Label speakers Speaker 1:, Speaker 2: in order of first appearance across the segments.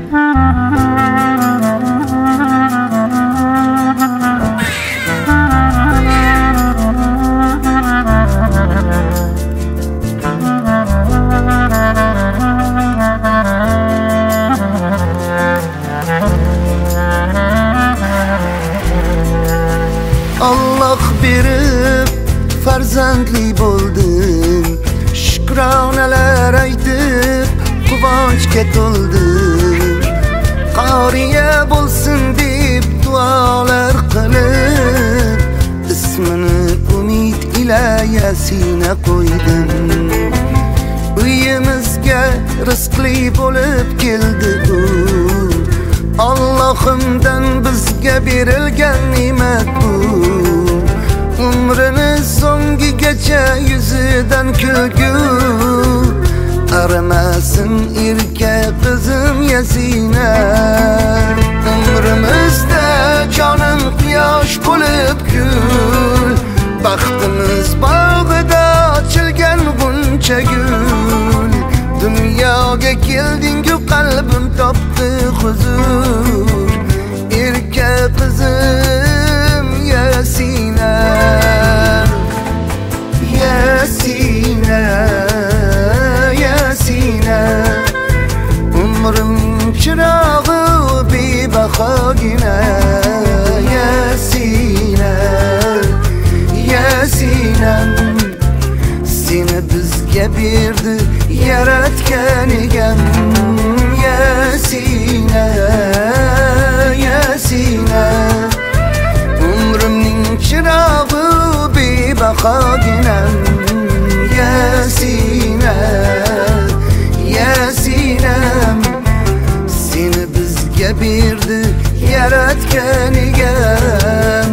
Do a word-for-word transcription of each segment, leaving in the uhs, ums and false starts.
Speaker 1: Allah berib farzandli bo'ldim, shukronalar aytib quvonchga to'ldim. Qoriya bo'lsin deb duolar qilib, ismini umid ila Yasina qo'ydim. Uyimizga rizqli bo'lib keldi u, Allohimdan bizga berilgan ne'mat bu. Umrini so'ngigacha yuzidan kulgu arimasin erka qizim Yasina. Umrimizda jonim quyosh bo'lib kul, baxtimiz bog'ida ochilgan g'uncha gul. Dunyoga keldingu qalbim topdi huzur, erka qizim Yasina. Yasina, Yasina, umrimning chirog'i bebahogina. Yasina, Yasinam, seni bizga berdi yaratgan egam. Yasina, Yasina, umrimning chirog'i bebahoginam. Yasina, Yasinam, seni bizga berdi yaratgan egam.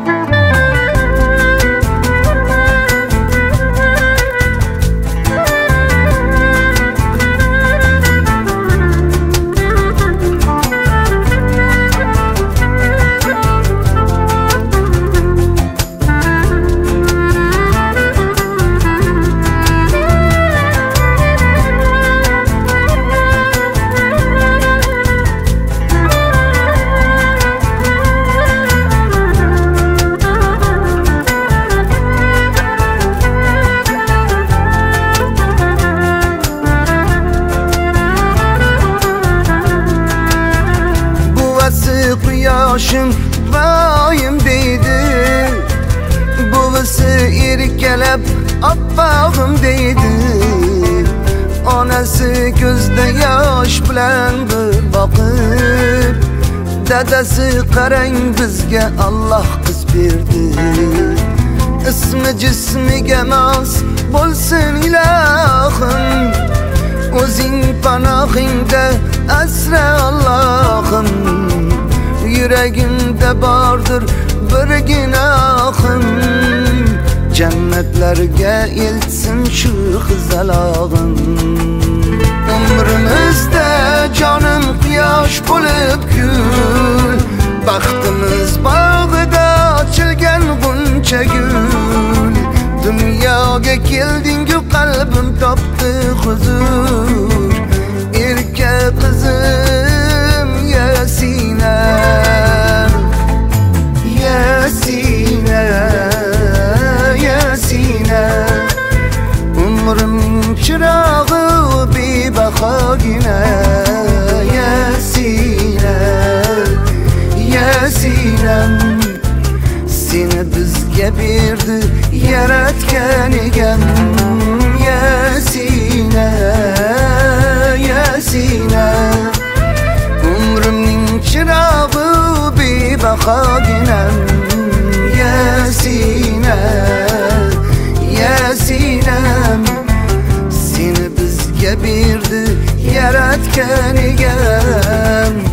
Speaker 1: Quyoshim voyim deydi, buvisi erkalab oppog'im deydi. Onasi ko'zda yosh bilan bir boqib, dadasi qarang bizga Alloh qiz berdi. Ismi jismiga mos bo'lsin ilohim, o'zing panohingda asra Allohim. Yuragimda bordir bir gunohim, jannatlarga eltsin shu qizalog'im. Umrimizda jonim quyosh bo'lib kul, baxtimiz bog'ida ochilgan g'uncha gul. Dunyoga keldingu qalbim topdi huzur, erka qizim Yasina. Yasina, Yasina, umrimning chirog'i bebahogina. Yasina, Yasinam, seni bizga berdi yaratgan egam. Yasina, Yasina, umrimning chirog'i bebahoginam. Yasina, Yasinam, seni bizga berdi yaratgan egam.